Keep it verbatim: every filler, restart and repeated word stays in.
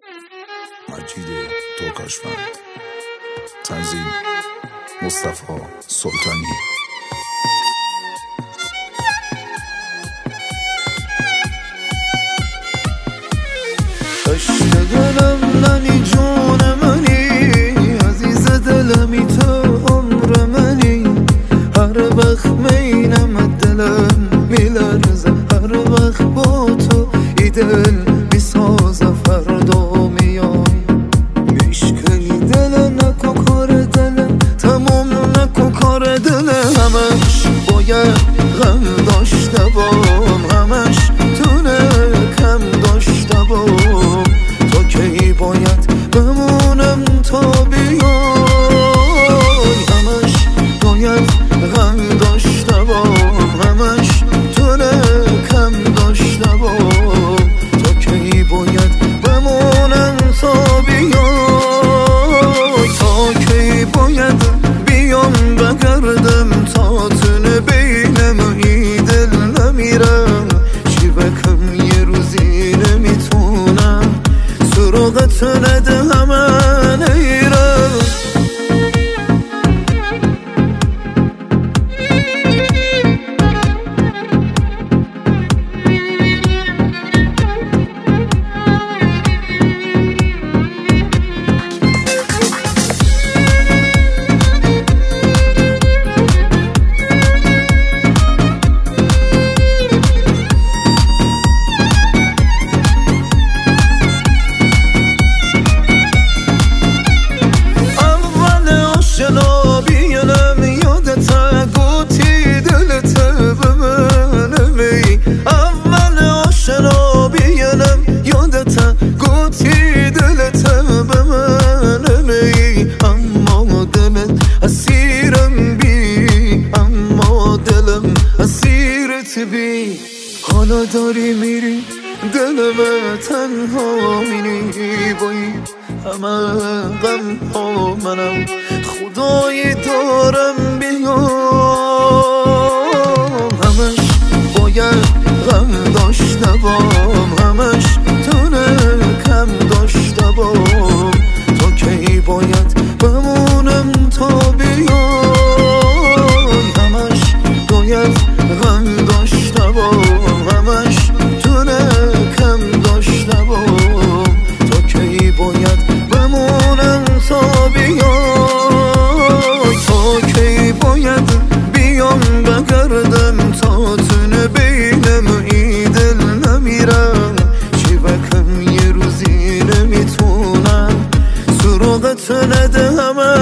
مجید ترکاشفند. تنظیم مصطفی سلطانی. عشق دلم ننی جون منی، عزیز دلمی تو عمر منی. هر وقت مینم دلم میلرزه، هر وقت با تو ای دل میسازه. فردا میای میشکنی دل، نکو کار دلم تمام، نکو کار دلم. همش باید غم داشته بام، همش تونه کم داشته بام. تا کی باید بمونم تا بیای، همش باید غم داشته بام، همش تونه کم داشته بام. تا کی باید بمونم تا بیای، تا کی باید بیام بگردم تا تونه بینم ای دل نمیرم. چی بکم یه روزی نمیتونم سراغت نده همه نیرم. حالا داری میری دلم تنها مینی، بایی همه غم ها منم خدایی دارم بیام. همش باید غم داشته بام، همش تونه کم داشته بام. تا کی باید بمونم تا بیای، همش باید غم داشته بام، همش تونه کم داشته بام. تا کی باید بمونم تا بیای، تا کی باید بیام بگردم تا تونه بینم ای دل نمیرم. چی بکم یه روزی نمیتونم سراغت نده همه